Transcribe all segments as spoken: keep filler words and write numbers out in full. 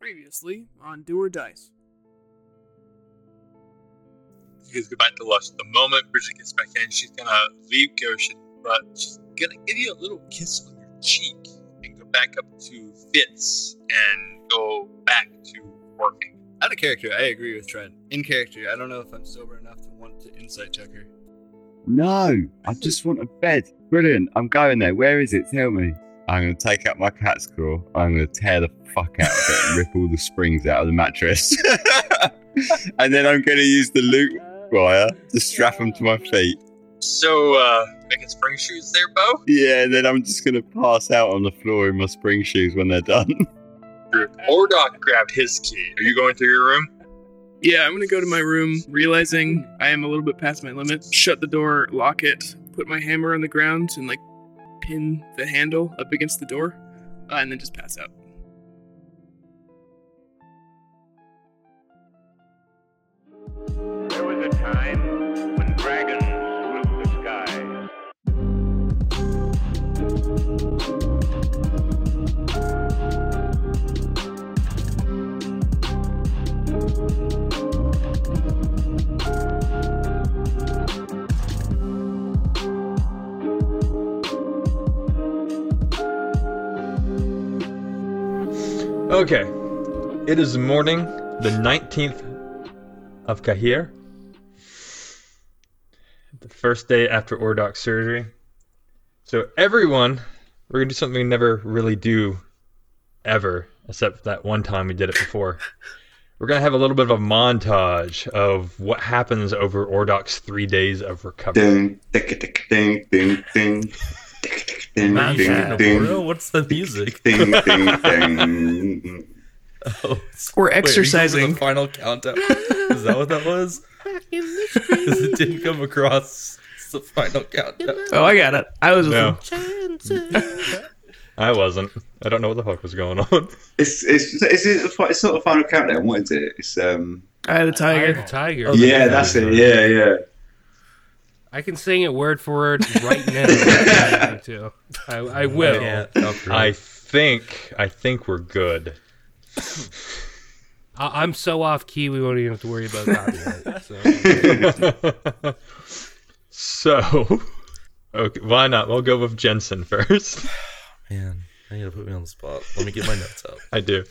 Previously on Do or Dice. You guys go back to Lush. The moment Bridget gets back in, she's gonna leave Goshen, but she's gonna give you a little kiss on your cheek and go back up to Fitz and go back to working. Out of character, I agree with Trent. In character, I don't know if I'm sober enough to want to insight check her. No, I just want a bed. Brilliant. I'm going there. Where is it? Tell me. I'm going to take out my cat's claw. I'm going to tear the fuck out of it and rip all the springs out of the mattress. And then I'm going to use the loop wire to strap them to my feet. So, uh, making spring shoes there, Bo? Yeah, and then I'm just going to pass out on the floor in my spring shoes when they're done. Ordok grabbed his key. Are you going to your room? Yeah, I'm gonna go to my room, realizing I am a little bit past my limit. Shut the door, lock it, put my hammer on the ground, and like pin the handle up against the door, uh, and then just pass out. There was a time when dragons ruled the sky. Okay, it is morning, the nineteenth of Kahir, the first day after Ordok's surgery. So everyone, we're going to do something we never really do ever, except that one time we did it before. We're going to have a little bit of a montage of what happens over Ordok's three days of recovery. Ding, ding, ding, ding, ding. Ding, Man, ding, ding, what's the music? ding, ding, ding. Oh, We're wait, are you going for exercising. the final countdown. Is that what that was? Because it didn't come across the final countdown. Oh, I got it. I was. No. I wasn't. I don't know what the fuck was going on. It's it's it's it's, it's not a final countdown. What is it? It's um. I had a I tiger. had a tiger. Yeah, that's it. Yeah, yeah. I can sing it word for word right now. if I need to. I, I will. Yeah, I think, I think we're good. I, I'm so off key, we won't even have to worry about copyright. So. So, okay, why not? We'll go with Jensen first. Man, I need to put me on the spot. Let me get my notes out. I do.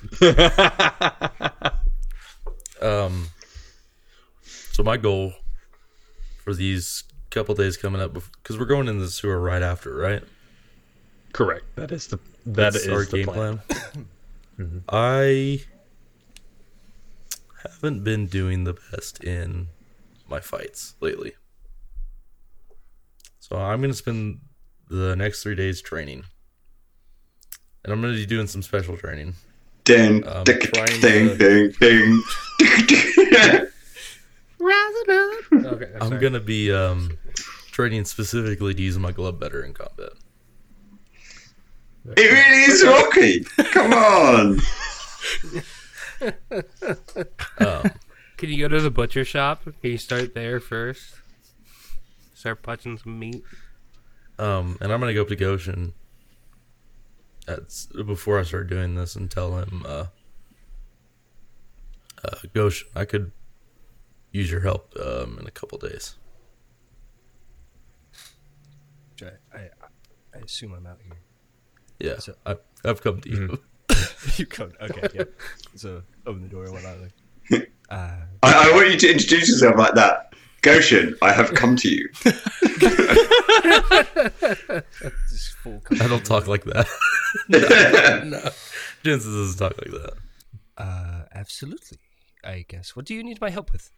Um, so my goal for these couple days coming up, because we're going in the sewer right after, right? Correct. That is the that That's is our the game plan. plan. I haven't been doing the best in my fights lately, so I'm going to spend the next three days training, and I'm going to be doing some special training. Ding, Um, ding, trying ding, to- ding, ding. Rising up. Okay, I'm sorry. going to be um, training specifically to use my glove better in combat. It really is Rocky. Come on. Um, Can you go to the butcher shop? Can you start there first? Start punching some meat. Um, and I'm gonna go up to Goshen at, before I start doing this and tell him, uh, uh, Goshen, I could use your help um, in a couple days. I, I, I assume I'm out here. Yeah, So- I, I've come to you. You come. Okay, yeah. So open the door and whatnot. Like, uh, I, I want you to introduce yourself like that. Goshen, I have come to you. just full I don't talk like that. no. no, Jensen doesn't talk like that. Uh, absolutely. I guess. What do you need my help with?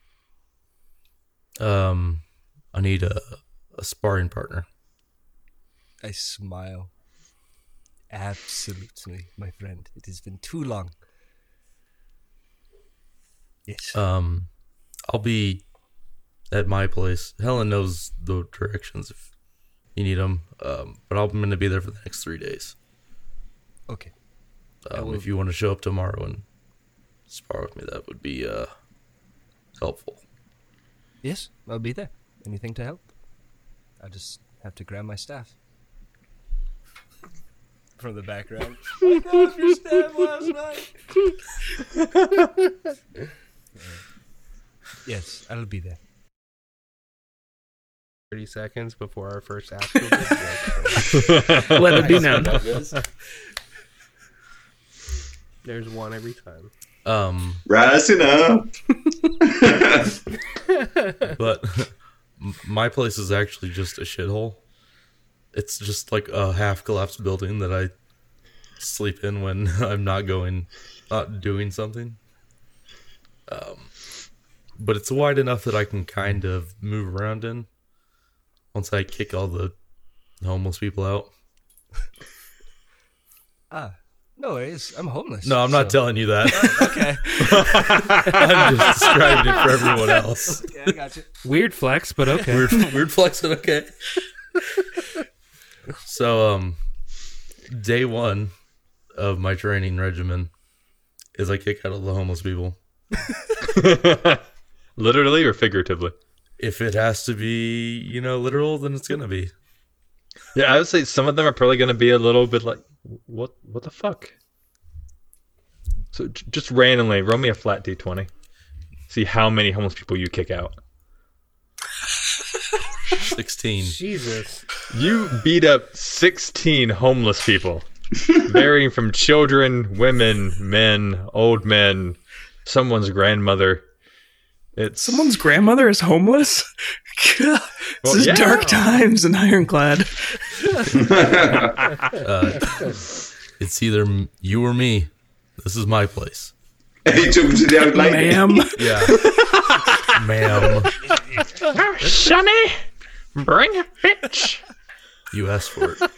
Um, I need a, a sparring partner. I smile. Absolutely, my friend. It has been too long. Yes. Um, I'll be at my place. Helen knows the directions if you need them. Um, but I'm going to be there for the next three days. Okay. Um, will- if you want to show up tomorrow and spar with me, that would be uh, helpful. Yes, I'll be there. Anything to help? I'll just have to grab my staff. from the background. I got your stabbed last night. Yes, I'll be there. thirty seconds before our first actual joke. Let it be known. There's one every time. Um, Rising up. but m- my place is actually just a shithole. It's just like a half collapsed building that I sleep in when I'm not going, not doing something. Um, but it's wide enough that I can kind of move around in once I kick all the homeless people out. Ah, no worries. I'm homeless. No, I'm not so- telling you that. Oh, okay. I'm just describing it for everyone else. Okay, I got you. Weird flex, but okay. Weird, weird flex, but okay. So, um, day one of my training regimen is I kick out all the homeless people. Literally or figuratively? If it has to be, you know, literal, then it's gonna be. Yeah, I would say some of them are probably going to be a little bit like, what What the fuck? So j- just randomly, roll me a flat d twenty. See how many homeless people you kick out. sixteen. Jesus. You beat up sixteen homeless people, varying from children, women, men, old men, someone's grandmother. It's Someone's grandmother is homeless? God, Well, this is yeah. dark times in Ironclad. Uh, it's either m- you or me. This is my place. And he talking to the old lady. Ma'am. Yeah. Ma'am, Sonny, bring a bitch. you asked for it.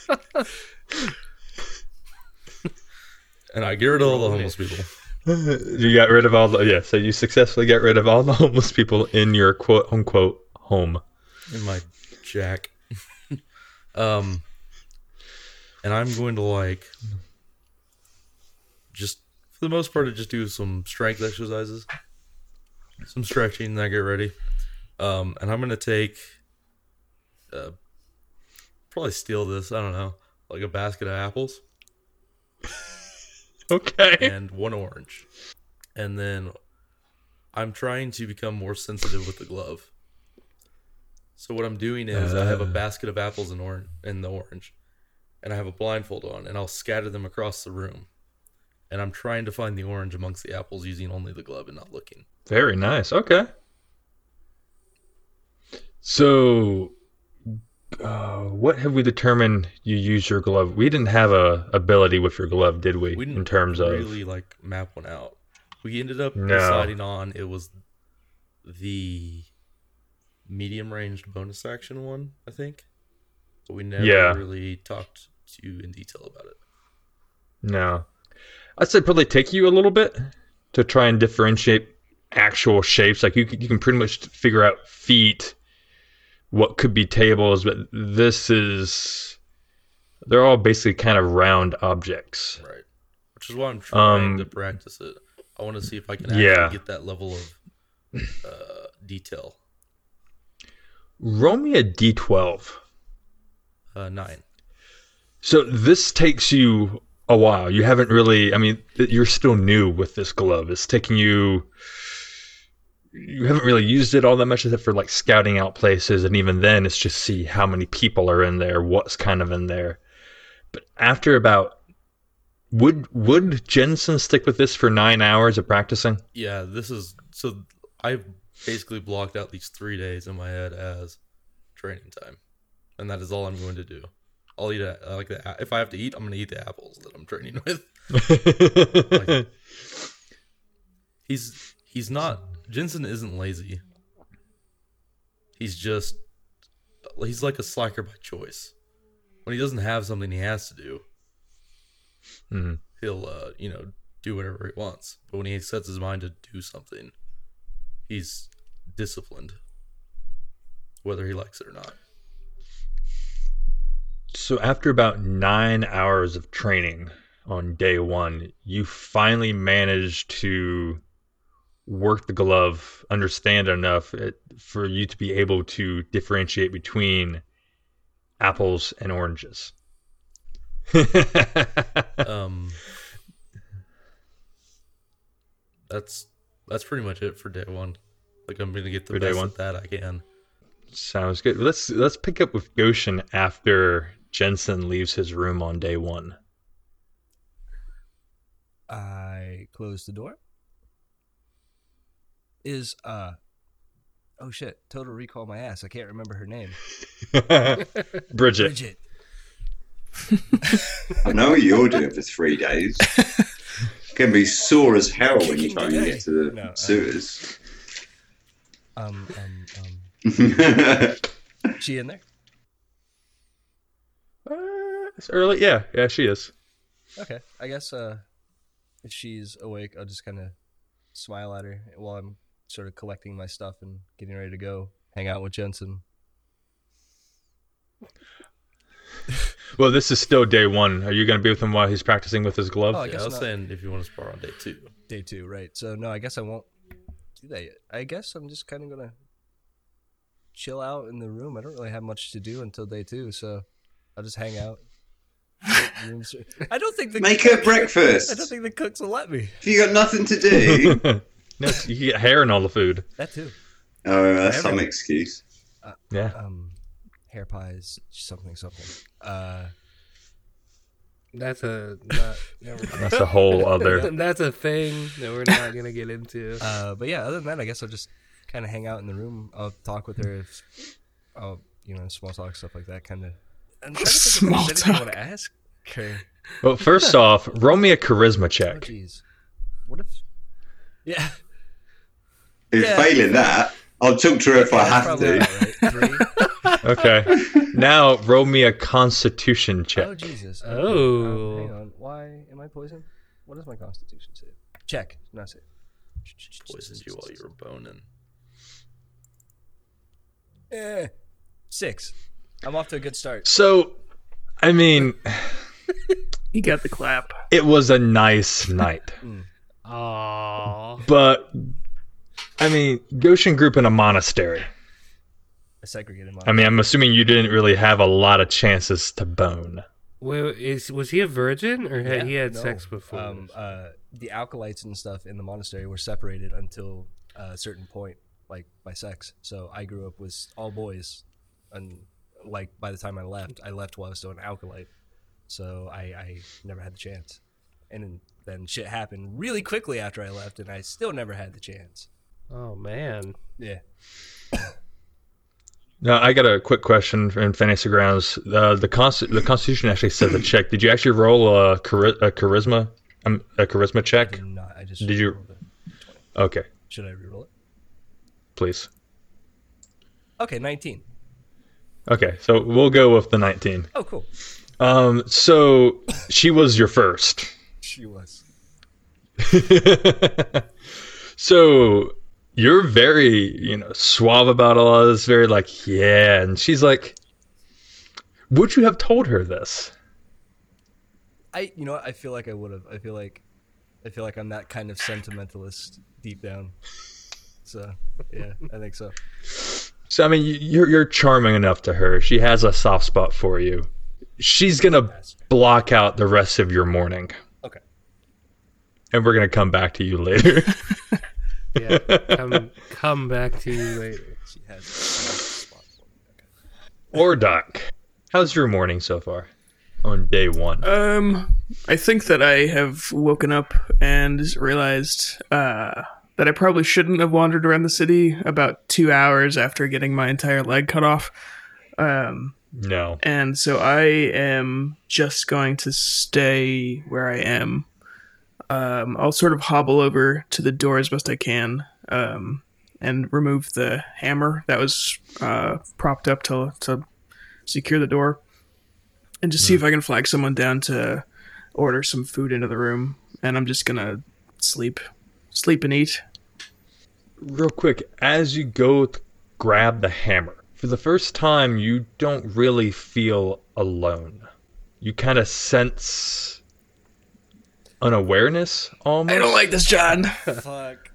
And I get rid of all the homeless people. You got rid of all the yeah. So you successfully got rid of all the homeless people in your quote unquote home. In my jack. um, and I'm going to like just for the most part, to just do some strength exercises, some stretching, and then I get ready. Um, and I'm gonna take, uh, probably steal this. I don't know, like a basket of apples Okay. and one orange, and then I'm trying to become more sensitive with the glove. So what I'm doing is I have a basket of apples and orange and the orange, and I have a blindfold on, and I'll scatter them across the room. And I'm trying to find the orange amongst the apples using only the glove and not looking. Very nice. Okay. So, uh, what have we determined you use your glove? We didn't have a ability with your glove, did we? We didn't in terms of really like map one out. We ended up No. deciding on it was the medium ranged bonus action one, I think. But we never Yeah. really talked to you in detail about it. no, I'd say probably take you a little bit to try and differentiate actual shapes. Like you, can- you can pretty much figure out feet, what could be tables, but this is they're all basically kind of round objects. Right. Which is why I'm trying Um, to practice it. I want to see if I can actually Yeah. get that level of uh, detail. Roll me a d twelve. Uh, nine. So this takes you a while. You haven't really, I mean, th- you're still new with this glove. It's taking you, you haven't really used it all that much except for like scouting out places. And even then, it's just see how many people are in there, what's kind of in there. But after about, would would Jensen stick with this for nine hours of practicing? Yeah, this is so. I basically blocked out these three days in my head as training time, and that is all I'm going to do. I'll eat a, like the, if I have to eat, I'm going to eat the apples that I'm training with. Like, he's he's not Jensen isn't lazy. He's just he's like a slacker by choice. When he doesn't have something he has to do, Mhm. he'll uh, you know do whatever he wants. But when he sets his mind to do something, he's disciplined, whether he likes it or not. So after about nine hours of training on day one, you finally managed to work the glove, understand enough it, for you to be able to differentiate between apples and oranges. um, that's that's pretty much it for day one. Like I'm gonna get the For day best one? at that I can. Sounds good. Let's let's pick up with Goshen after Jensen leaves his room on day one. I close the door. Is uh oh shit, Total Recall my ass. I can't remember her name. Bridget. Bridget. I know what you're doing for three days. Can be sore as hell when you try and get to the No, uh, sewers. Um um um she in there? Uh, it's early. Yeah, yeah, she is. Okay. I guess uh if she's awake, I'll just kinda smile at her while I'm sort of collecting my stuff and getting ready to go hang out with Jensen. Well, this is still day one. Are you going to be with him while he's practicing with his glove? Oh, I Yeah, guess I was not. saying if you want to spar on day two. Day two, right. So no, I guess I won't do that yet. I guess I'm just kinda gonna chill out in the room. I don't really have much to do until day two, so I'll just hang out. Room ser- I don't think the Make her breakfast. I don't think the cooks will let me. If you got nothing to do, No, you get hair in all the food. That too. oh, that's some Everyone. excuse. Yeah. Um, hair pies, something, something. Uh, That's a not, never mind. That's a whole other. That's a thing that we're not gonna get into. uh, but yeah, other than that, I guess I'll just kind of hang out in the room. I'll talk with her. If, I'll, you know, small talk, stuff like that. Kind of. I'm trying to think Small if there's anything I talk. want to ask her. Well, first off, roll me a charisma Oh, check. jeez. What if? Yeah. If Yeah. failing that, I'll talk to her if I That's have probably to. about right. Three. Okay. Now roll me a Constitution check. Oh Jesus! Oh. Um, hang on. Why am I poisoned? What does my Constitution say? Check. Not say. Poisoned you while you were boning. Eh. Six. I'm off to a good start. So, I mean, He got the clap. it was a nice night, Aww. but I mean, Goshen grew up in a monastery. A segregated mind. I mean, I'm assuming you didn't really have a lot of chances to bone. Wait, is was he a virgin or had Yeah, he had no. sex before? Um, uh, the acolytes and stuff in the monastery were separated until a certain point, like by sex. So I grew up with all boys, and like by the time I left, I left while I was still an acolyte. So I, I never had the chance, and then, then shit happened really quickly after I left, and I still never had the chance. oh man. Yeah. Now, I got a quick question in Fantasy Grounds. Uh, the Const- the Constitution actually says a check. Did you actually roll a, chari- a charisma um, a charisma check? Did not. I just Did you? rolled it. Okay, Should I reroll it? please. Okay, nineteen. Okay, so we'll go with the nineteen. Oh, cool. Um, so she was your first. She was. So you're very, you know, suave about all of this, very like, yeah. And she's like, would you have told her this? I, you know what? I feel like I would have. I feel like, I feel like I'm that kind of sentimentalist deep down. So, yeah, I think so. So I mean, you- you're you're charming enough to her. She has a soft spot for you. She's gonna block out the rest of your morning. Okay. And we're gonna come back to you later. Yeah. Come come back to you later. She has a spot for me. Okay. Or Doc, how's your morning so far? On day one. Um, I think that I have woken up and realized uh, that I probably shouldn't have wandered around the city about two hours after getting my entire leg cut off. Um, No. and so I am just going to stay where I am. Um, I'll sort of hobble over to the door as best I can um, and remove the hammer that was uh, propped up to to secure the door, and just see if I can flag someone down to order some food into the room. And I'm just gonna sleep, sleep and eat. Real quick, as you go to grab the hammer, for the first time, you don't really feel alone. You kind of sense unawareness, almost. I don't like this, John. Fuck.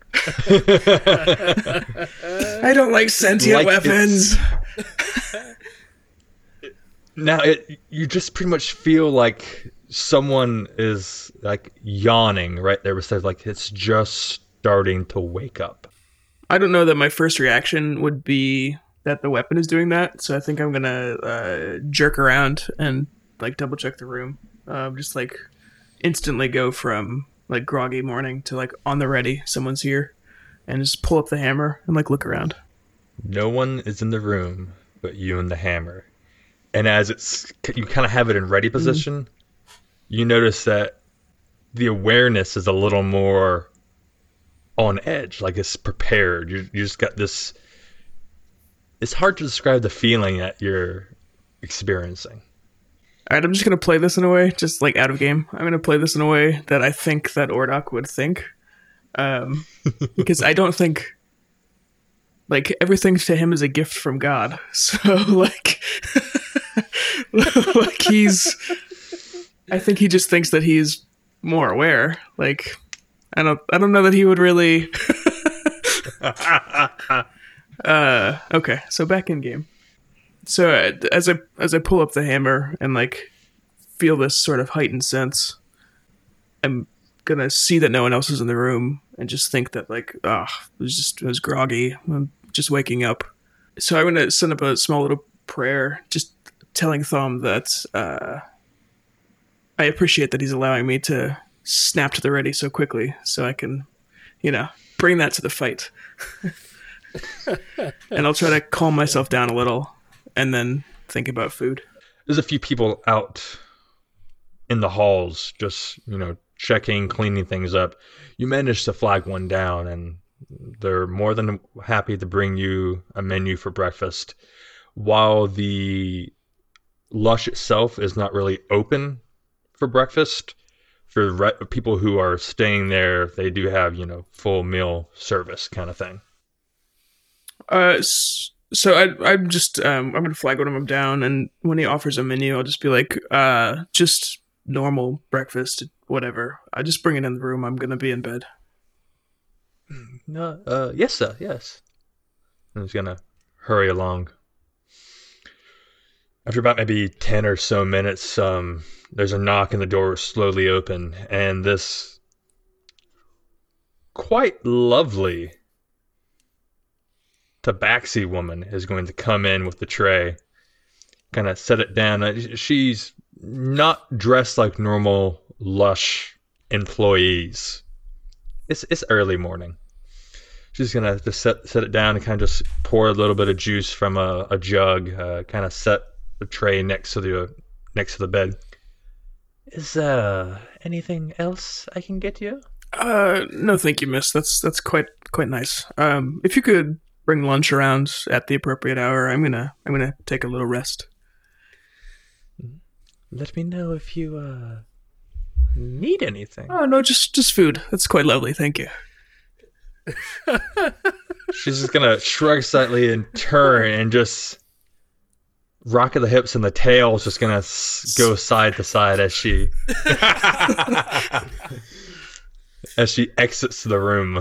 I don't like sentient Like weapons. Now it, you just pretty much feel like someone is like yawning right there beside, like it's just starting to wake up. I don't know that my first reaction would be that the weapon is doing that, so I think I'm gonna uh, jerk around and like double check the room. Uh, just like instantly go from like groggy morning to like on the ready, someone's here, and just pull up the hammer and like look around. No one is in the room but you and the hammer. And as it's, you kind of have it in ready position, mm-hmm. you notice that the awareness is a little more on edge, like it's prepared. You you just got this. It's hard to describe the feeling that you're experiencing. All right, I'm just gonna play this in a way, just like out of game. I'm gonna play this in a way that I think that Ordok would think, um, because I don't think. Like, everything to him is a gift from God. So, like, like he's, I think he just thinks that he's more aware. Like, I don't, I don't know that he would really, uh, okay, so back in game. So uh, as I, as I pull up the hammer and like feel this sort of heightened sense, I'm gonna see that no one else is in the room and just think that like, oh, it was just, it was groggy. I'm just waking up. So I'm going to send up a small little prayer, just telling Thom that uh, I appreciate that he's allowing me to snap to the ready so quickly so I can, you know, bring that to the fight. And I'll try to calm myself down a little and then think about food. There's a few people out in the halls just, you know, checking, cleaning things up. You manage to flag one down, and they're more than happy to bring you a menu for breakfast. While the Lush itself is not really open for breakfast, for re- people who are staying there, they do have, you know, full meal service kind of thing. Uh, so I, I'm just, um, I'm going to flag one of them down, and when he offers a menu, I'll just be like, uh, just normal breakfast, whatever. I just bring it in the room. I'm going to be in bed. No, uh, yes, sir, yes. I'm just going to hurry along. After about maybe ten or so minutes, um, there's a knock and the door is slowly open, and this quite lovely tabaxi woman is going to come in with the tray, kind of set it down. She's not dressed like normal Lush employees. It's it's early morning. She's gonna just set set it down and kind of just pour a little bit of juice from a, a jug. Uh, kind of set the tray next to the uh, next to the bed. Is uh anything else I can get you? Uh, no, thank you, miss. That's that's quite quite nice. Um, if you could bring lunch around at the appropriate hour, I'm gonna I'm gonna take a little rest. Let me know if you uh need anything. Oh no, just just food. That's quite lovely, thank you. She's just gonna shrug slightly and turn and just rock of the hips, and the tail's just gonna go side to side as she as she exits the room.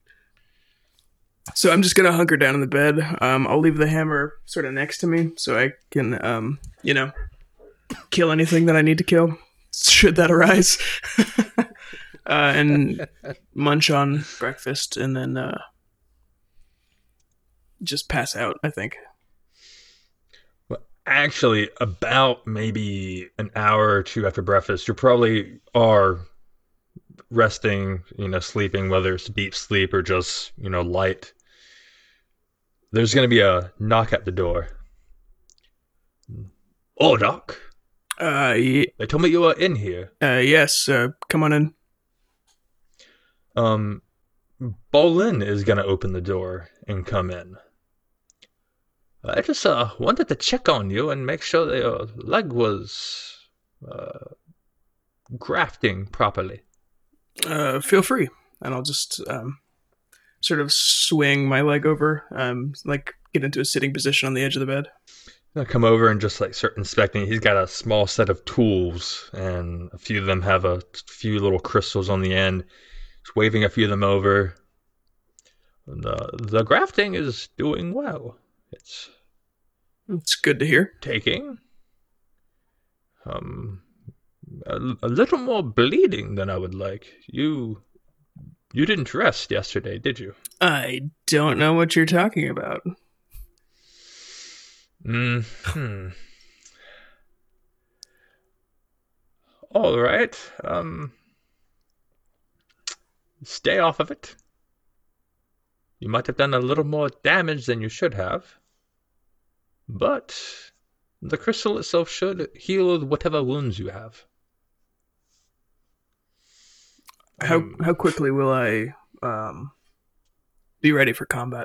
So I'm just gonna hunker down in the bed. Um, I'll leave the hammer sort of next to me so I can, um, you know, kill anything that I need to kill, should that arise. uh, and munch on breakfast, and then uh, just pass out, I think. Well, actually, about maybe an hour or two after breakfast, you probably are resting, you know, sleeping, whether it's deep sleep or just, you know, light. There's going to be a knock at the door. Oh, Doc. Uh, y- They told me you were in here. Uh, yes. Uh, come on in. Um, Bolin is going to open the door and come in. I just uh, wanted to check on you and make sure that your leg was uh, grafting properly. Uh, feel free. And I'll just um, sort of swing my leg over, um, like get into a sitting position on the edge of the bed. I'll come over and just like start inspecting. He's got a small set of tools, and a few of them have a few little crystals on the end. Just waving a few of them over. The the grafting is doing well. It's it's good to hear. Taking Um, a, a little more bleeding than I would like. You, you didn't rest yesterday, did you? I don't know what you're talking about. Hmm. All right. Um, stay off of it. You might have done a little more damage than you should have, but the crystal itself should heal whatever wounds you have. How Um, how quickly will I um be ready for combat?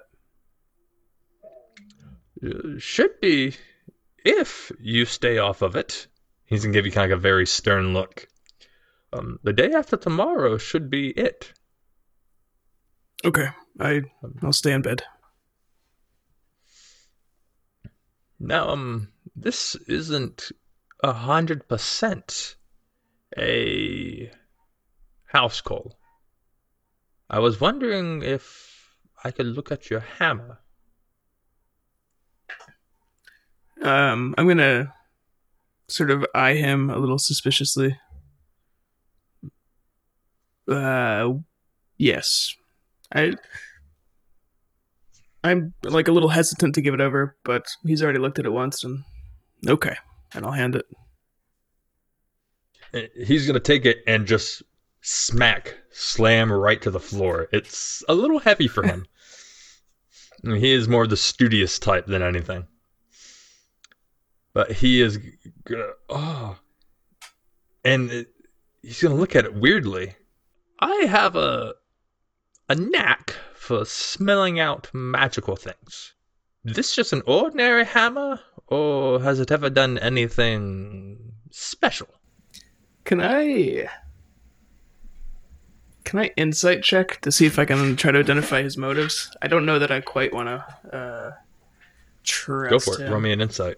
uh, should be if you stay off of it. He's gonna give you kind of like a very stern look. Um, the day after tomorrow should be it. Okay, I I'll stay in bed. Now, um, this isn't a hundred percent a house call. I was wondering if I could look at your hammer. Um, I'm gonna sort of eye him a little suspiciously. Uh, yes, I. I'm like a little hesitant to give it over, but he's already looked at it once, and okay, and I'll hand it. Uh, He's gonna take it and just smack, slam right to the floor. It's a little heavy for him. I mean, he is more the studious type than anything. But he is gonna, oh, and it, he's gonna look at it weirdly. I have a a knack for smelling out magical things. Is this just an ordinary hammer, or has it ever done anything special? Can I? Can I insight check to see if I can try to identify his motives? I don't know that I quite want to uh, trust Go for it. him. Roll me an insight.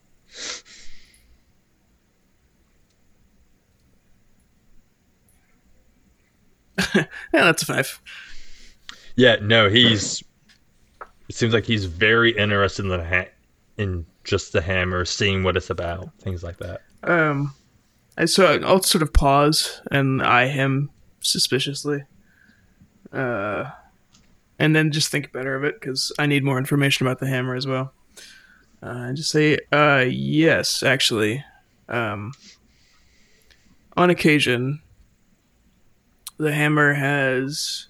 Yeah, that's a five. Yeah, no, he's. It seems like he's very interested in the ha- in just the hammer, seeing what it's about, things like that. Um, I so I'll sort of pause and eye him suspiciously, uh, and then just think better of it because I need more information about the hammer as well. Uh, and just say, uh, yes, actually, um, on occasion, the hammer has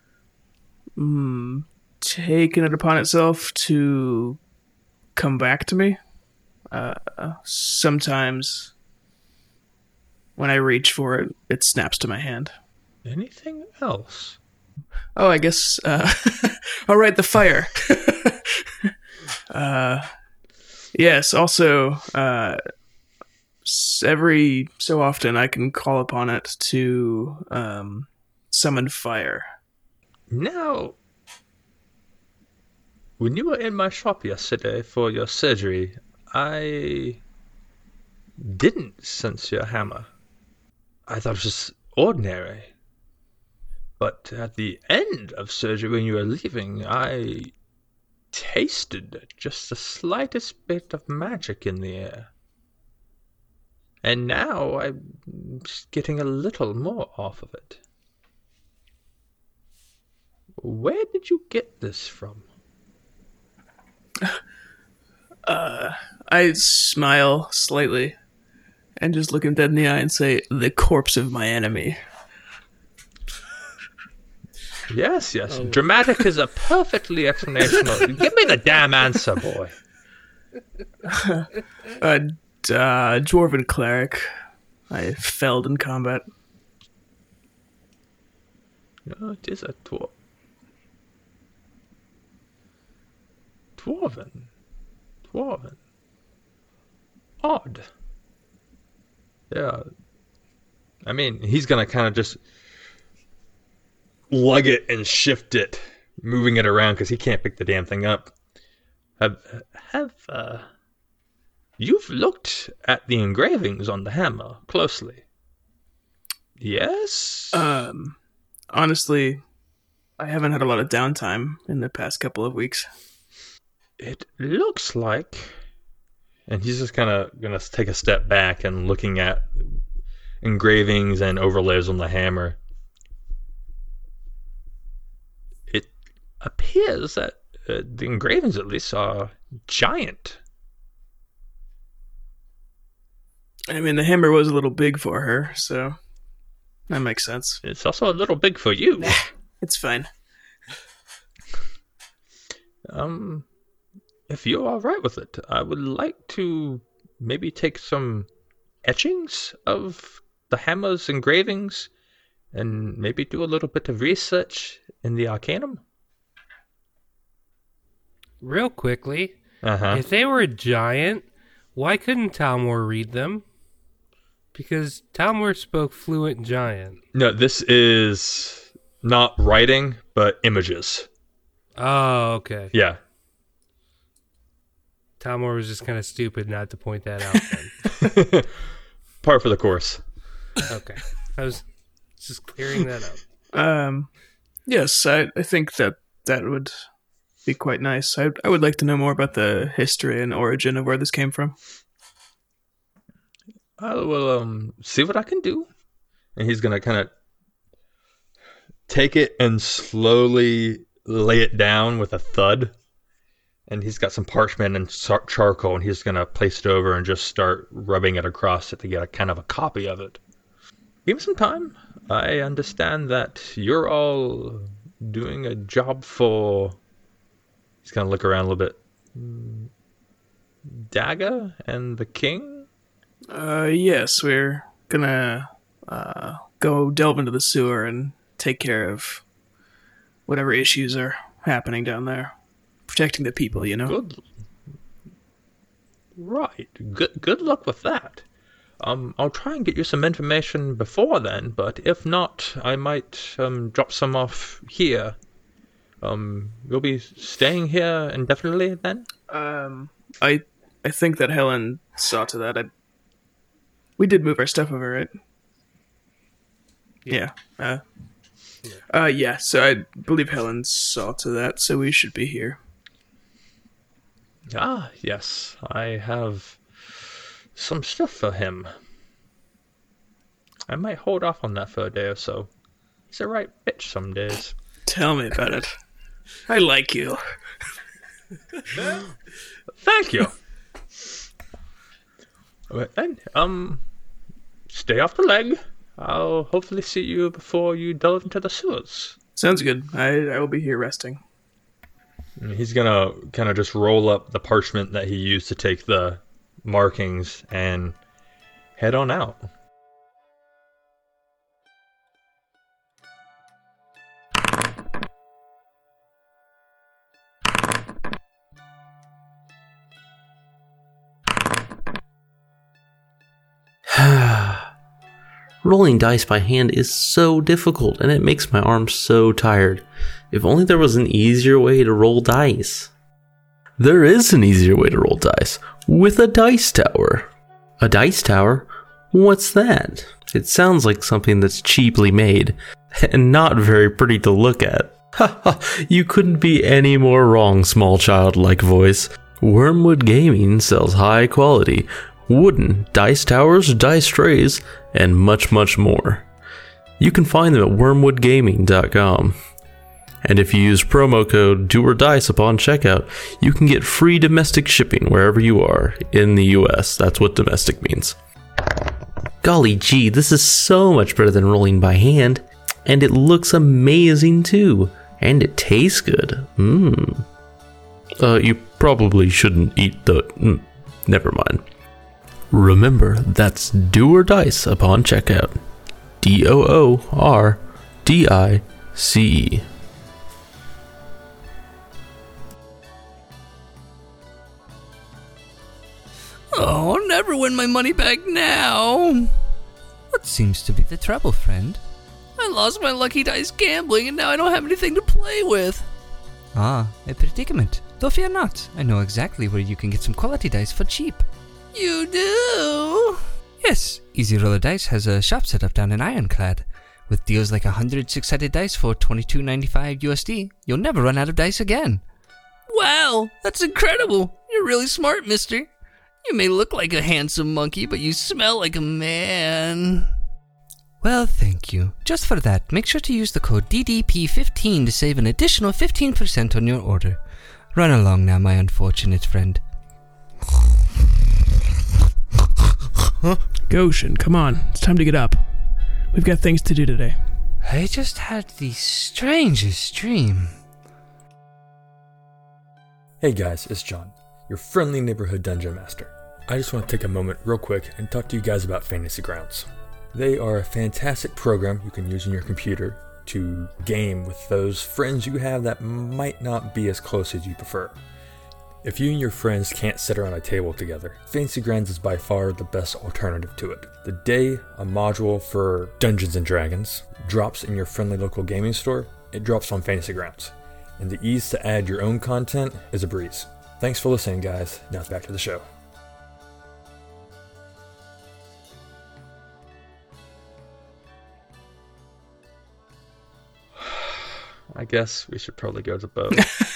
mm, taken it upon itself to come back to me. Uh, sometimes when I reach for it, it snaps to my hand. Anything else? Oh, I guess, uh, all right, the fire. uh, yes, also, uh, s- every so often I can call upon it to um, summon fire. Now, when you were in my shop yesterday for your surgery, I didn't sense your hammer. I thought it was just ordinary. But at the end of surgery, when you were leaving, I tasted just the slightest bit of magic in the air. And now I'm just getting a little more off of it. Where did you get this from? Uh, I smile slightly and just look him dead in the eye and say, the corpse of my enemy. Yes, yes. Dramatic is a perfectly explanation. Give me the damn answer, boy. uh, d- uh, dwarven cleric. I failed in combat. No, it is a dwarf. Dwarven. Dwarven. Odd. Yeah. I mean, he's gonna kind of just lug it and shift it, moving it around because he can't pick the damn thing up. Have, have, uh... You've looked at the engravings on the hammer closely. Yes? Um, honestly, I haven't had a lot of downtime in the past couple of weeks. It looks like and he's just kind of gonna take a step back and looking at engravings and overlays on the hammer. It appears that uh, the engravings, at least, are giant. I mean, the hammer was a little big for her, so that makes sense. It's also a little big for you. It's fine. Um, if you're all right with it, I would like to maybe take some etchings of the hammer's engravings and maybe do a little bit of research in the Arcanum. Real quickly, Uh-huh. if they were giant, why couldn't Talmor read them? Because Talmor spoke fluent giant. No, this is not writing, but images. Oh, okay. Yeah. Talmor was just kind of stupid not to point that out then. Par for the course. Okay. I was just clearing that up. Um, yes, I, I think that that would be quite nice. I, I would like to know more about the history and origin of where this came from. I will um, see what I can do. And he's going to kind of take it and slowly lay it down with a thud. And he's got some parchment and char- charcoal, and he's going to place it over and just start rubbing it across it to get a kind of a copy of it. Give me some time. I understand that you're all doing a job for... He's going to look around a little bit. Daga and the king? Uh, yes, we're gonna uh, go delve into the sewer and take care of whatever issues are happening down there. Protecting the people, you know? Good. Right. Good good luck with that. Um, I'll try and get you some information before then, but if not, I might um, drop some off here. Um, you'll be staying here indefinitely then? Um, I I think that Helen saw to that. I, we did move our stuff over, right? Yeah. Uh, yeah. Uh, yeah, so I believe Helen saw to that, so we should be here. Ah, yes. I have some stuff for him. I might hold off on that for a day or so. He's a right bitch some days. Tell me about it. I like you. Thank you. Alright then, um, stay off the leg. I'll hopefully see you before you delve into the sewers. Sounds good. I, I will be here resting. And he's gonna kind of just roll up the parchment that he used to take the markings and head on out. Rolling dice by hand is so difficult, and it makes my arms so tired. If only there was an easier way to roll dice. There is an easier way to roll dice, with a dice tower. A dice tower? What's that? It sounds like something that's cheaply made, and not very pretty to look at. Haha, you couldn't be any more wrong, small childlike voice. Wormwood Gaming sells high quality wooden dice towers, dice trays, and much, much more. You can find them at wormwood gaming dot com. And if you use promo code DOORDICE upon checkout, you can get free domestic shipping wherever you are in the U S. That's what domestic means. Golly gee, this is so much better than rolling by hand. And it looks amazing too. And it tastes good. Mmm. Uh, you probably shouldn't eat the... Mm, never mind. Remember, that's Do or Dice upon checkout. D O O R D I C E. Oh, I'll never win my money back now. What seems to be the trouble, friend? I lost my lucky dice gambling and now I don't have anything to play with. Ah, a predicament. Though fear not, I know exactly where you can get some quality dice for cheap. You do? Yes, Easy Roller Dice has a shop set up down in Ironclad. With deals like one hundred six-sided dice for twenty-two ninety-five U S D, you'll never run out of dice again. Wow, that's incredible. You're really smart, mister. You may look like a handsome monkey, but you smell like a man. Well, thank you. Just for that, make sure to use the code D D P fifteen to save an additional fifteen percent on your order. Run along now, my unfortunate friend. Goshen, come on. It's time to get up. We've got things to do today. I just had the strangest dream. Hey guys, it's John, your friendly neighborhood dungeon master. I just want to take a moment real quick and talk to you guys about Fantasy Grounds. They are a fantastic program you can use on your computer to game with those friends you have that might not be as close as you prefer. If you and your friends can't sit around a table together, Fantasy Grounds is by far the best alternative to it. The day a module for Dungeons and Dragons drops in your friendly local gaming store, it drops on Fantasy Grounds. And the ease to add your own content is a breeze. Thanks for listening, guys. Now back to the show. I guess we should probably go to Bo.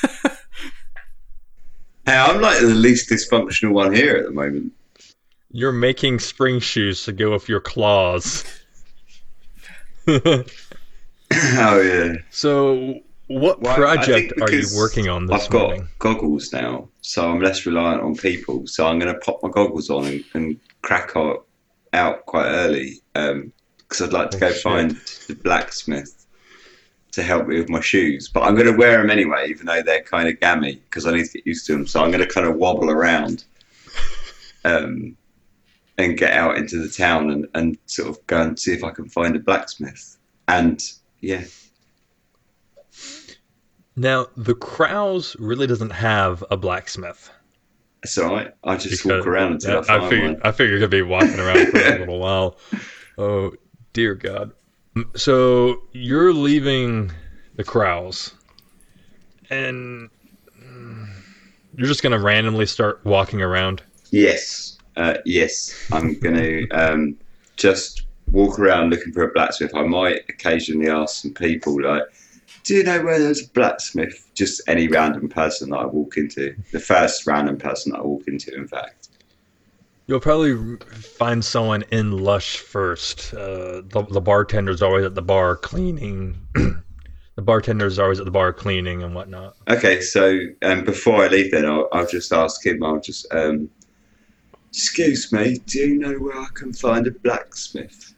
Hey, I'm like the least dysfunctional one here at the moment. You're making spring shoes to go with your claws. Oh, yeah. So, what Well, I project think are you because working on this I've got morning? goggles now, so I'm less reliant on people. So I'm going to pop my goggles on and, and crack out, out quite early because I'd like to Oh, go shit. find the blacksmith to help me with my shoes. But I'm going to wear them anyway, even though they're kind of gammy because I need to get used to them. So I'm going to kind of wobble around um, and get out into the town and, and sort of go and see if I can find a blacksmith. And yeah. Now, the Krause really doesn't have a blacksmith. It's all right. I just Because- walk around until yeah, I find I figured, one. I figured you're going to be walking around for a little while. Oh, dear God. So, you're leaving the Krause, and mm, you're just going to randomly start walking around? Yes, uh, yes. I'm going to um, just walk around looking for a blacksmith. I might occasionally ask some people, like, do you know where there's a blacksmith? Just any random person that I walk into. The first random person that I walk into, in fact. You'll probably find someone in Lush first. Uh, the, the bartender's always at the bar cleaning. The bartender's always at the bar cleaning and whatnot. Okay, so um, before I leave then, I'll, I'll just ask him, I'll just, um, excuse me, do you know where I can find a blacksmith?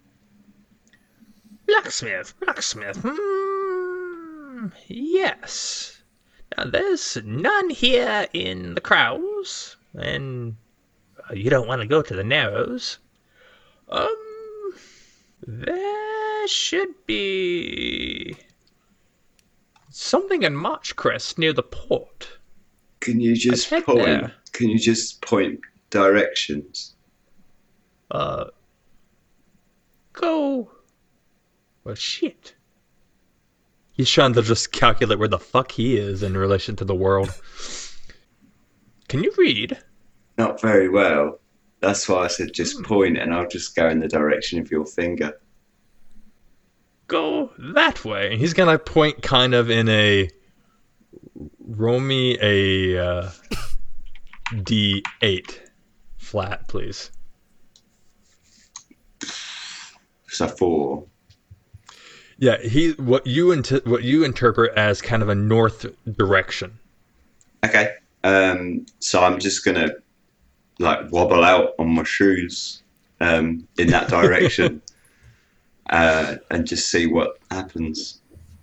Blacksmith, blacksmith. Hmm. Yes. Now, there's none here in the Krause, and uh, you don't want to go to the Narrows. Um, there should be something in Marchcrest near the port. Can you just head point, there. can you just point directions? Uh, go. Well, shit. He's trying to just calculate where the fuck he is in relation to the world. Can you read? Not very well. That's why I said just point and I'll just go in the direction of your finger. Go that way. And he's gonna point kind of in a roll me a uh, D eight flat, please. So four. Yeah, he what you inter- what you interpret as kind of a north direction. Okay. Um, so I'm just gonna like wobble out on my shoes um, in that direction uh, and just see what happens.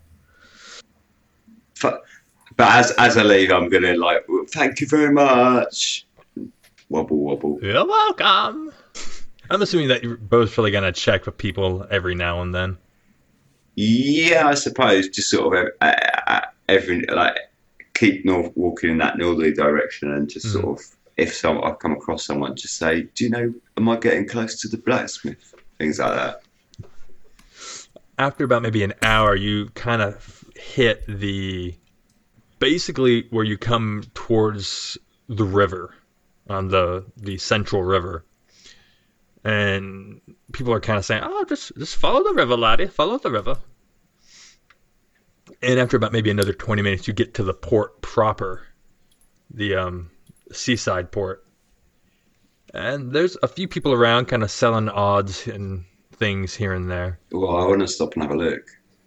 But, but as as I leave, I'm gonna like well, thank you very much. Wobble wobble. You're welcome. I'm assuming that you're both really gonna check with people every now and then. Yeah, I suppose just sort of uh, uh, every like keep north walking in that northerly direction and just Mm. sort of if some I come across someone, just say, "Do you know? Am I getting close to the blacksmith?" Things like that. After about maybe an hour, you kind of hit the basically where you come towards the river on the the central river, and people are kind of saying, "Oh, just just follow the river, laddie, follow the river." And after about maybe another twenty minutes, you get to the port proper, the um, seaside port, And there's a few people around kind of selling odds and things here and there. Well, I want to stop and have a look.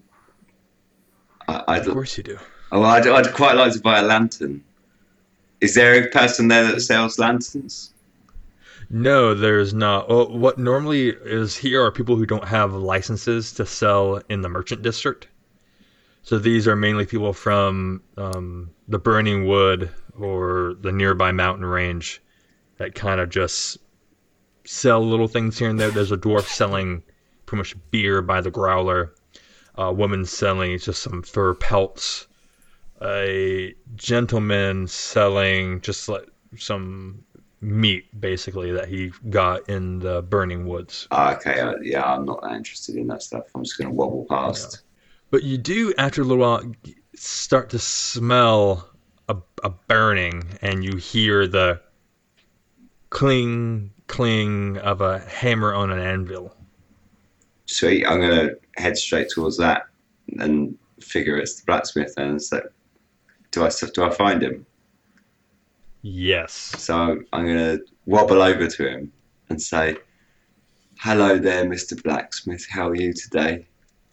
I, I'd, Of course you do. Oh, I'd, I'd quite like to buy a lantern. Is there a person there that sells lanterns? No, there's not. Well, what normally is here are people who don't have licenses to sell in the merchant district. So these are mainly people from um, the Burning Wood or the nearby mountain range that kind of just sell little things here and there. There's a dwarf selling pretty much beer by the growler. A woman selling just some fur pelts. A gentleman selling just like some meat, basically, that he got in the Burning Woods. Oh, okay, uh, yeah, I'm not that interested in that stuff. I'm just going to wobble past. Yeah. But you do, after a little while, start to smell a, a burning, and you hear the cling, cling of a hammer on an anvil. Sweet, I'm going to head straight towards that and figure it's the blacksmith. And so, do I do I find him? Yes. So I'm going to wobble over to him and say, "Hello there, Mister Blacksmith. How are you today?"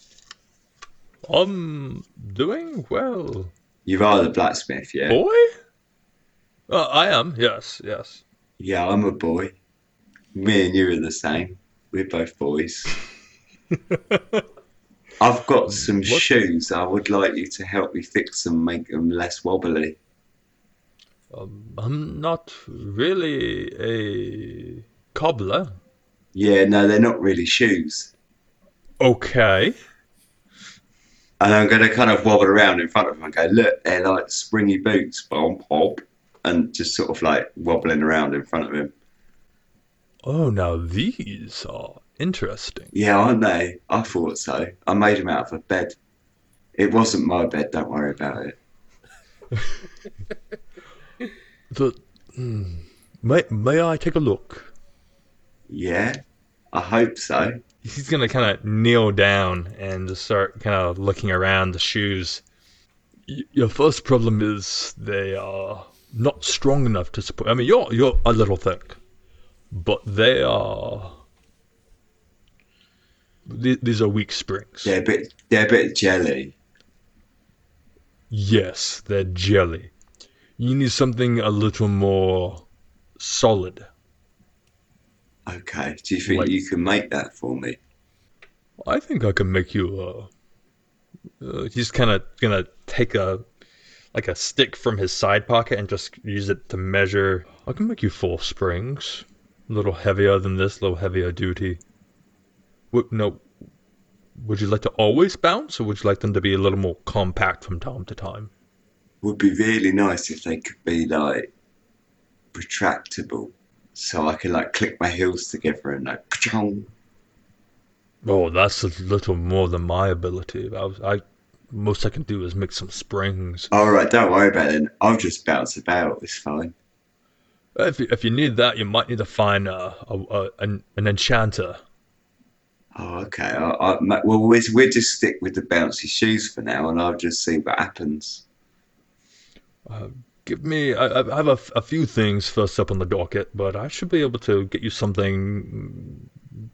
I'm doing well. You are the blacksmith, yeah? Boy? Uh, I am, yes, yes. Yeah, I'm a boy. Me and you are the same. We're both boys. I've got some What? shoes. I would like you to help me fix them, make them less wobbly. Um, I'm not really a cobbler. Yeah, no, they're not really shoes. Okay. And I'm going to kind of wobble around in front of him and go, look, they're like springy boots, bomb, hop, and just sort of like wobbling around in front of him. Oh, now these are interesting. Yeah, aren't they? I thought so. I made them out of a bed. It wasn't my bed, don't worry about it. The, mm, may, may I take a look? Yeah, I hope so. He's going to kind of kneel down and just start kind of looking around the shoes. Y- your first problem is they are not strong enough to support. I mean, you're you're a little thick, but they are. Th- these are weak springs. They're a bit, they're a bit jelly. Yes, they're jelly. You need something a little more solid. Okay, do you think Like- you can make that for me? I think I can make you. Uh, uh, he's kind of gonna take a like a stick from his side pocket and just use it to measure. I can make you four springs, a little heavier than this, a little heavier duty. Would, no, would you like to always bounce, or would you like them to be a little more compact from time to time? Would be really nice if they could be like retractable, so I could like click my heels together and like. Ka-chong. Oh, that's a little more than my ability. I, was, I most I can do is make some springs. All right, don't worry about it. I'll just bounce about. It's fine. If you, if you need that, you might need to find uh, a, a, an, an enchanter. Oh, okay. I, I, well, we'll we'll just stick with the bouncy shoes for now, and I'll just see what happens. Uh, give me. I, I have a, a few things first up on the docket, but I should be able to get you something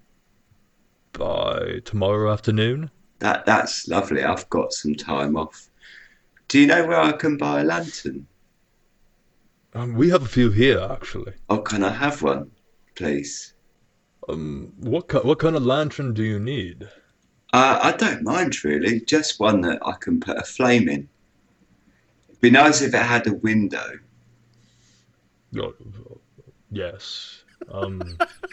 by tomorrow afternoon. That that's lovely. I've got some time off. Do you know where I can buy a lantern? Um, we have a few here, actually. Oh, can I have one, please? Um, what ki- what kind of lantern do you need? Uh, I don't mind really. Just one that I can put a flame in. It'd be nice if it had a window. Oh, yes. Um,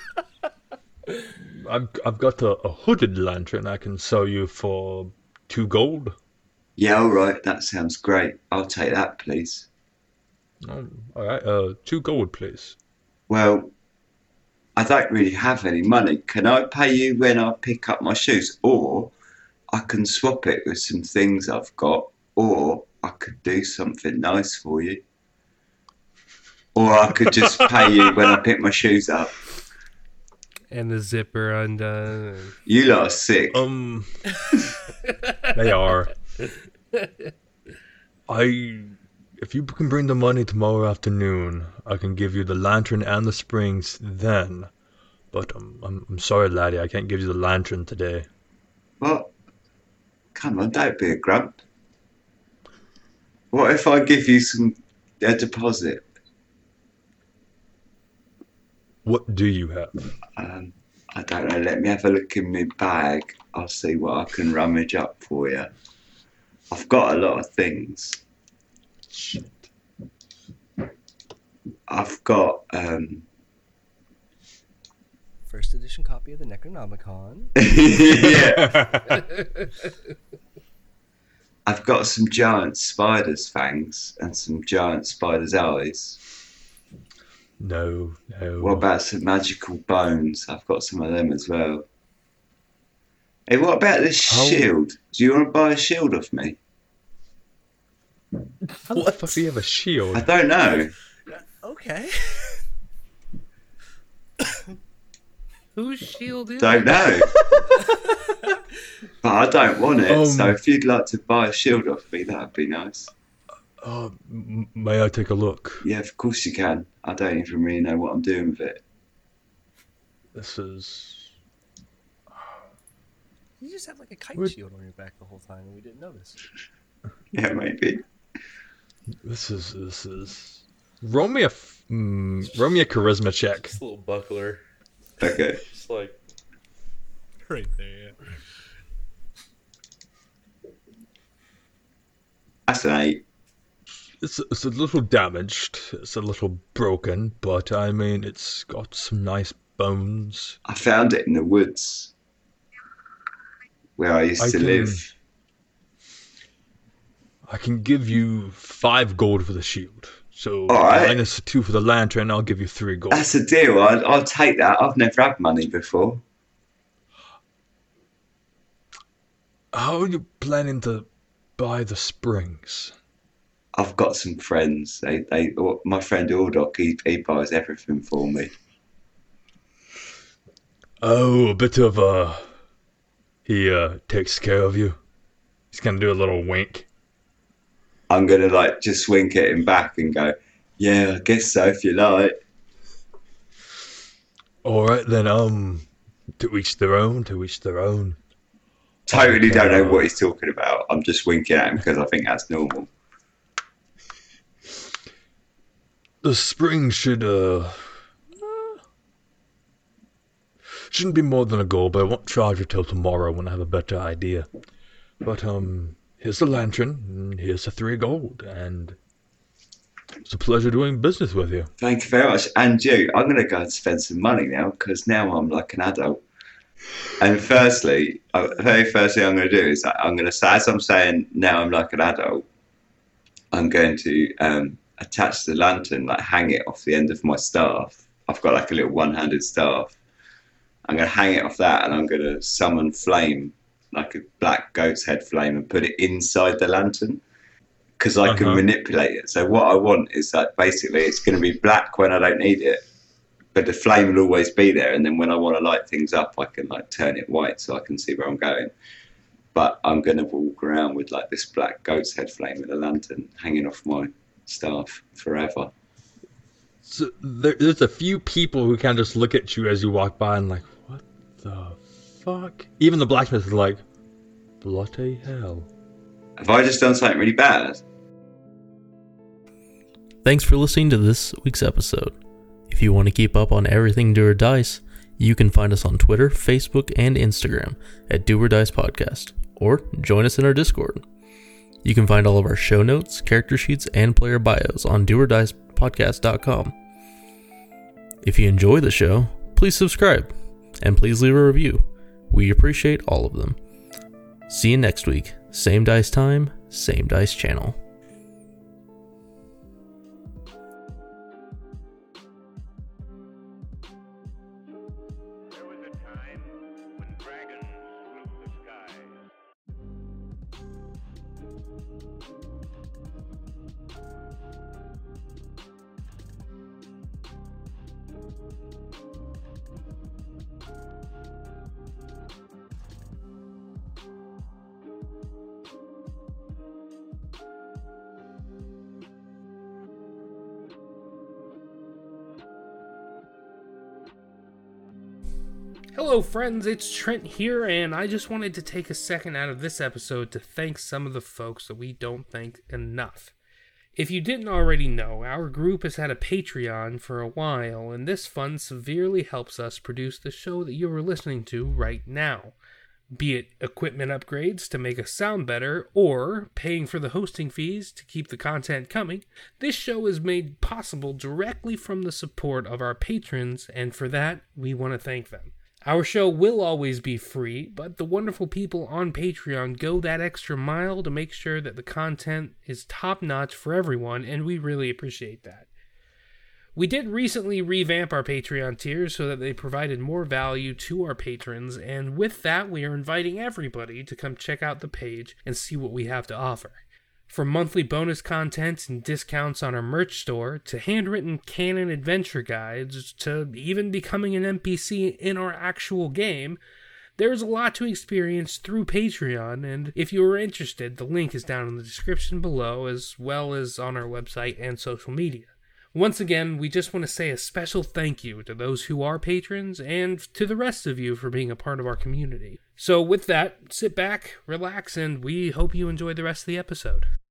I've I've got a, a hooded lantern I can sell you for two gold. Yeah, all right. That sounds great. I'll take that, please. Um, all right. Uh, two gold, please. Well, I don't really have any money. Can I pay you when I pick up my shoes? Or I can swap it with some things I've got. Or I could do something nice for you. Or I could just pay you when I pick my shoes up. And the zipper undone. You lot are sick. Um, they are. I If you can bring the money tomorrow afternoon, I can give you the lantern and the springs then. But um, I'm, I'm sorry, laddie, I can't give you the lantern today. What? Come on, don't be a grump. What if I give you some a deposit? What do you have? Um, I don't know. Let me have a look in my bag. I'll see what I can rummage up for you. I've got a lot of things. Shit. I've got um. First edition copy of the Necronomicon. Yeah. I've got some giant spider's fangs and some giant spider's eyes. No, no. What about some magical bones? I've got some of them as well. Hey, what about this shield? Do you want to buy a shield off me? How the fuck do you have a shield? I don't know. Okay. Whose shield is Don't it? know. But I don't want it, Um, so if you'd like to buy a shield off me, that'd be nice. Uh, m- may I take a look? Yeah, of course you can. I don't even really know what I'm doing with it. This is... You just have like a kite What? shield on your back the whole time and we didn't notice. Yeah, maybe. This is... This is... Roll me a... f- Mm, roll me a charisma check. This little buckler. Okay. It's like Right there. That's an eight. It's, it's a little damaged. It's a little broken, but I mean, it's got some nice bones. I found it in the woods where I used I to can- live. I can give you five gold for the shield. So All right. minus two for the lantern, I'll give you three gold. That's a deal. I, I'll take that. I've never had money before. How are you planning to buy the springs? I've got some friends. They, they, my friend Ordok, he, he buys everything for me. Oh, a bit of a... He uh, takes care of you. He's gonna do a little wink. I'm gonna like just wink at him back and go, "Yeah, I guess so if you like." All right then. Um, to each their own. To each their own. Totally don't know Okay. what he's talking about. I'm just winking at him because I think that's normal. The spring should uh shouldn't be more than a goal, but I won't charge you till tomorrow when I have a better idea. But um, here's the lantern, and here's the three gold, and it's a pleasure doing business with you. Thank you very much. And you, I'm going to go and spend some money now because now I'm like an adult. And firstly, uh, very first thing I'm going to do is that I'm going to say, as I'm saying now I'm like an adult, I'm going to um, attach the lantern, like hang it off the end of my staff. I've got like a little one-handed staff. I'm going to hang it off that and I'm going to summon flame, like a black goat's head flame, and put it inside the lantern because I can Uh-huh. manipulate it. So what I want is that basically it's going to be black when I don't need it, but the flame will always be there. And then when I want to light things up, I can like turn it white so I can see where I'm going. But I'm going to walk around with like this black goat's head flame with a lantern hanging off my staff forever. So there, there's a few people who kind of just look at you as you walk by and like, what the fuck? Even the blacksmith is like, bloody hell. Have I just done something really bad? Thanks for listening to this week's episode. If you want to keep up on everything Do or Dice, you can find us on Twitter, Facebook, and Instagram at Do or Dice Podcast, or join us in our Discord. You can find all of our show notes, character sheets, and player bios on do or dice podcast dot com. If you enjoy the show, please subscribe, and please leave a review. We appreciate all of them. See you next week. Same dice time, same dice channel. There was a time when dragons flew the sky. Hello friends, it's Trent here, and I just wanted to take a second out of this episode to thank some of the folks that we don't thank enough. If you didn't already know, our group has had a Patreon for a while, and this fund severely helps us produce the show that you are listening to right now. Be it equipment upgrades to make us sound better, or paying for the hosting fees to keep the content coming, this show is made possible directly from the support of our patrons, and for that, we want to thank them. Our show will always be free, but the wonderful people on Patreon go that extra mile to make sure that the content is top-notch for everyone, and we really appreciate that. We did recently revamp our Patreon tiers so that they provided more value to our patrons, and with that, we are inviting everybody to come check out the page and see what we have to offer. From monthly bonus content and discounts on our merch store, to handwritten canon adventure guides, to even becoming an N P C in our actual game, there's a lot to experience through Patreon, and if you are interested, the link is down in the description below, as well as on our website and social media. Once again, we just want to say a special thank you to those who are patrons, and to the rest of you for being a part of our community. So with that, sit back, relax, and we hope you enjoy the rest of the episode.